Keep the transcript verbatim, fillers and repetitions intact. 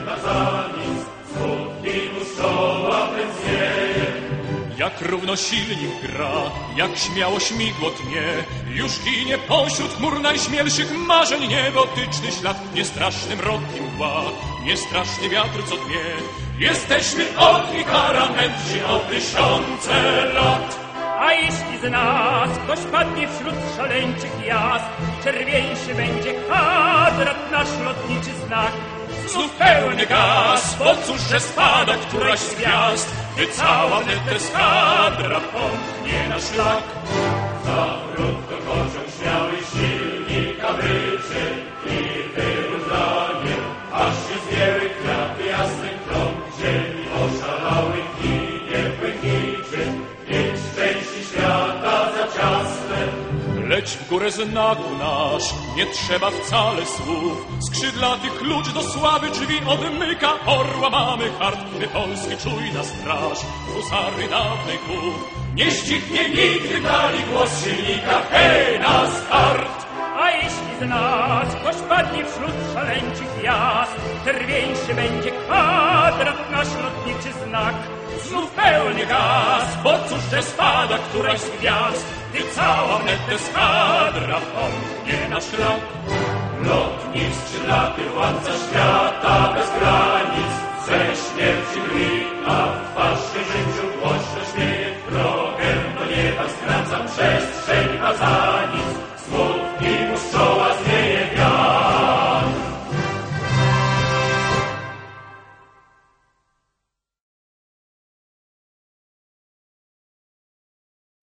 na za nic, smutki mu czoła pędznieje. Jak równo silnik gra, jak śmiało śmigło tnie, już ginie pośród chmur najśmielszych marzeń niebotyczny ślad, niestraszny mrok i mgła, niestraszny wiatr co dnie. Jesteśmy ogni karamenci o tysiące lat. A jeśli z nas ktoś padnie wśród szaleńczych jazd, czerwieńszy będzie kwadrat nasz lotniczy znak. Znów pełny gaz, bo cóż, że spada któraś z gwiazd, gdy cała wnet eskadra pomknie na szlak. Za krótko pociąg śmiały silnika wyczy i wyrównanie, aż się zwięły kwiaty jasnych krąg ziemi oszalały i niepękniczy, więc części świata za ciasne. Leć w górę znaku nasz, nie trzeba wcale słów. Skrzydlaty klucz do sławy drzwi odmyka. Orła mamy hart, gdy Polski czujna straż, husary dawnej kół. Nie ścichnie nigdy dali głos silnika, hej na start! A jeśli z nas ktoś padnie wśród szaleńczych jazd, czerwieńszy będzie kwadrat nasz lotniczy znak. Znów pełny gaz, bo cóż, że spada któraś z gwiazd, gdy cała wnet eskadra pomknie na szlak. Lotnik skrzydlaty, władca świata bez granic.